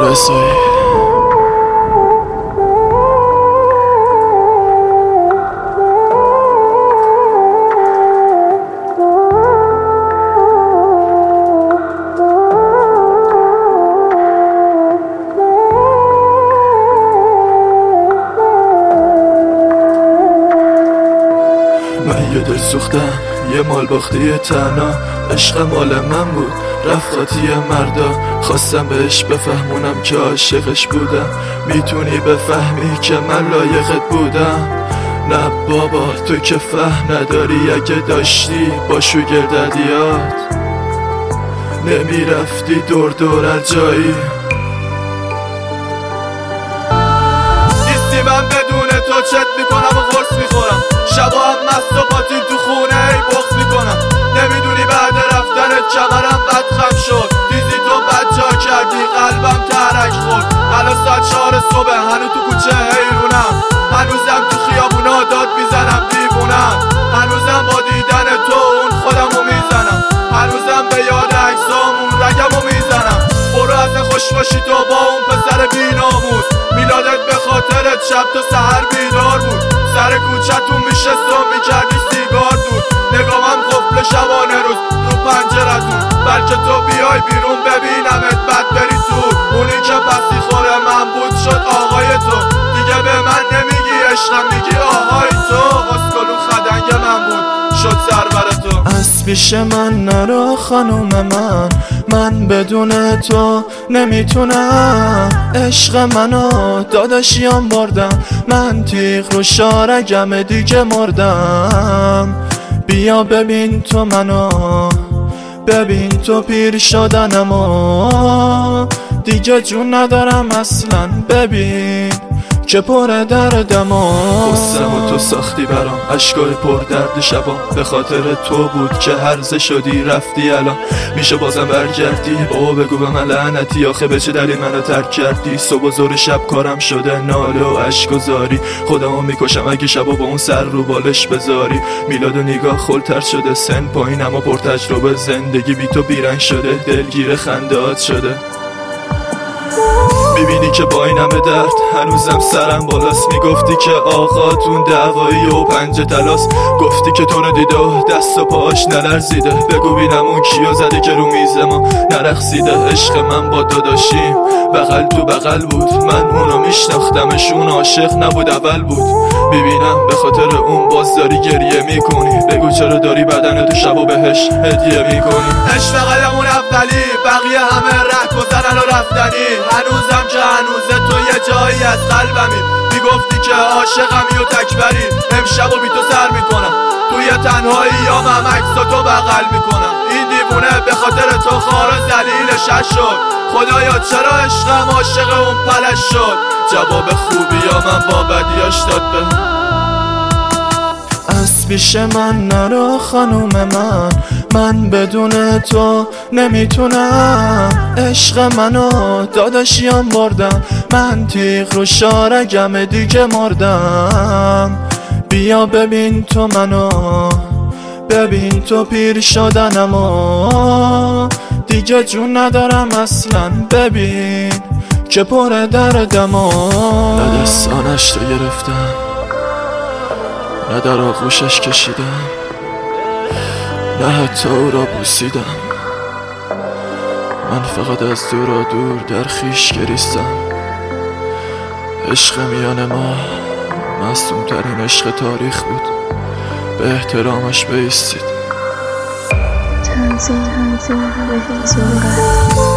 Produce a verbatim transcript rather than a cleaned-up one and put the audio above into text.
بسوی من یه دل سوختم، یه مال باختی تنها. عشق مال من بود، رفت خاطی مردا. خواستم بهش بفهمونم که عاشقش بودم. میتونی بفهمی که من لایقت بودم؟ نه بابا، تو که فهم نداری. اگه داشتی با شوگرددیات نمیرفتی دور دور از جایی. نیستی من بدون تو چت میکنم و قرص میخورم. شبا هم مست و پاتین تو خونه ای بغض میکنم. نمیدونی بعد رفتنت کمرم بدخم شد. دیزی تو بد جا کردی، قلبم ترک خورد. الان ساعت چهار صبح، هنوز تو کوچه حیرونم. هنوزم تو خیابونا داد میزنم دیوونم. هنوزم با دیدن تو اون خودمو میزنم. هنوزم به یاد عکسامون رگمو میزنم. برو از خوش باشی تو با اون پسر بیناموس. میلادت به خاطرت شب تا سحر بیدار بود. سر کوچتون میشست و میکردی سیگار دود. نگامم قفل شبانه روز رو پنجرتون. بلکه تو بیای بیرون ببینمت بعد بری تو. اونی که پسی خوره من بود شد آقای تو. دیگه به من نمیگی عشقم، میگی آهای تو. اسکلو خدنگ من بود شد سرور تو. از پیش من نرو خانوم من، من بدون تو نمیتونم. عشق منو داداشیام بردم، من تیغ رو شارگم دیگه مردم. بیا ببین تو منو، ببین تو پیر شدنم و دیگه جون ندارم اصلا. ببین که پر دردم و قصم و تو ساختی برام، عشقای پر درد شبام. به خاطر تو بود که هرزه شدی رفتی. الان میشه بازم برگردی؟ بابا بگو به من لعنتی، آخه به چه دلیل منو ترک کردی؟ صبح و ظهر شب کارم شده ناله و عشق و زاری. خودمو میکشم اگه شبا با اون سر رو بالش بذاری. میلاد و نگاه خلتر شده، سن پایین اما پر تجربه. زندگی بی تو بیرنگ شده، دلگیر خندهات شده. میبینی که با این همه درد هنوزم سرم بالاست. میگفتی که آقاتون دعوایی و پنجه تلاست. گفتی که تو رو دیده و دست و پاش نلرزیده. بگو بینم اون کیو زده که رو میز ما نرقصیده. عشق من با داداشیم بغل تو بغل بود. من اونو میشناختمشون، عاشق نبود اول بود. میبینم به خاطر اون باز داری گریه میکنی. بگو چرا داری بدن تو شبا بهش هدیه میکنی. عشق قدمون اولی، بقیه همه ره گذرن و رفتنی. هنوزم که هنوزه تو یه جایی از قلبمی. میگفتی که عاشقمی و تکبری. امشب و بی تو سر میکنم، توی تنهایی یا من عکس تو بغل میکنم. این دیوونه به خاطر تو خار و ذلیلش شد. خدایا چرا عشقم عاشق اون پلش شد. جواب خوبی یا من با بدیاش داد به. از پیش من نرو خانوم من، من بدون تو نمیتونم. عشق منو داداشیام بردم، من تیغ رو شارگم دیگه مردم. بیا ببین تو منو، ببین تو پیر شدنم و دیگه جون ندارم اصلا. ببین که پر دردم و نه دستانش رو گرفتم، نه در آغوشش کشیدم، نه حتی او را بوسیدم. من فقط از دور و دور در خیش گریستم. عشق میان ما معصوم ترین عشق تاریخ بود. به احترامش بایستید. تنزیل تنزیل به هیچ